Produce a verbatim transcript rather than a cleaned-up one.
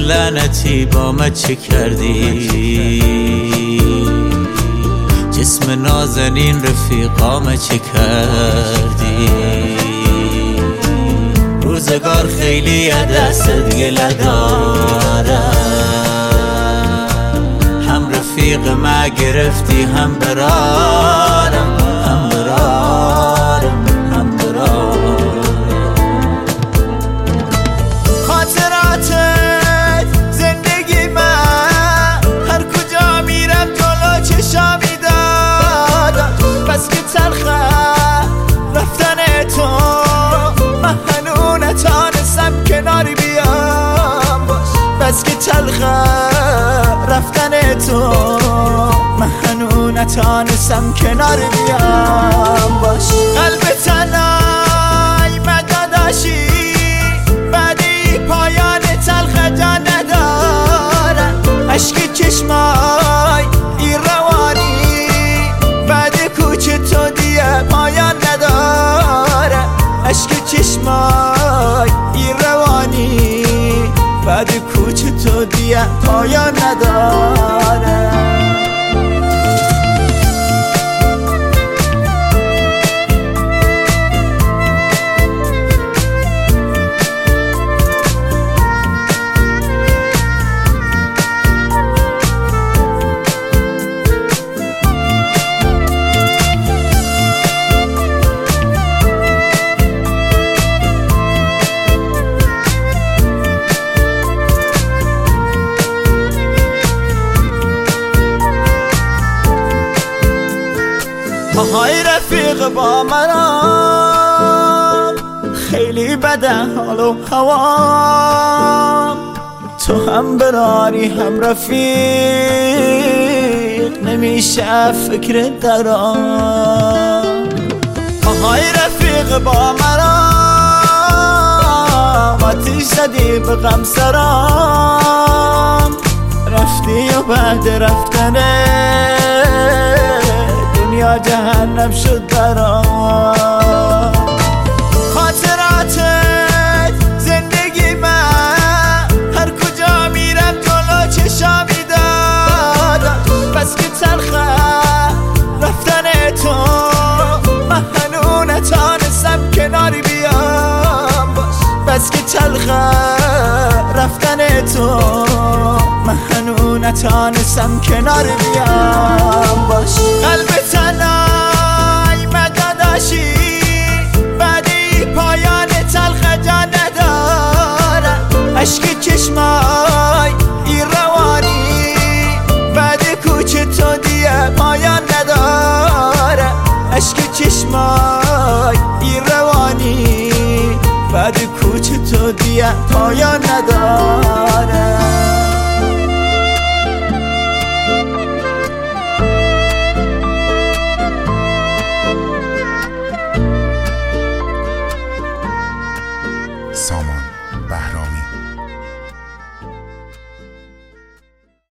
لعنتی با من چه کردی؟ جسم نازنین رفیقام چه کردی؟ روزگار خیلی دست گله دارم، هم رفیق ما گرفتی هم برارم، هم برارم، هم برارم. خاطراتت زندگی من، هر کجا میرم جلو چشامی دادم. بس که تلخه رفتن تو، من هنو نتانستم کناری بیام باش. بس که تلخه رفتن تو، من هنو نتانستم کناری بیام باش. قلب تنهای من داداشی، بعدی پایان تلخه جا نداره. عشق چشمای ای روانی، بعد کوچ تو دیگه پایان نداره. عشق چشمای ای روانی، بعد کوچ تو دیگه پایان نداره. های رفیق با منم، خیلی بده حال و هوام. تو هم براری هم رفیق، نمیشه فکر درام. های رفیق با منم، آتیش زدی به غم سرام. رفتی و بعد رفتنه دنیا جهنم شد برام. خاطراتت زندگی من، هر کجا میرم جلو چشامی دادم. بس که تلخه رفتن تو، من هنو نتانستم کناری بیام باش. بس که تلخه رفتن تو، من هنو نتانستم کناری بیام باش. قلب تنهای من داداشی، بعدی پایان تلخه جا نداره. عشق چشمای ای روانی، بعد کوچ تو دیگه پایان نداره. عشق چشمای ای روانی، بعد کوچ تو دیگه پایان نداره.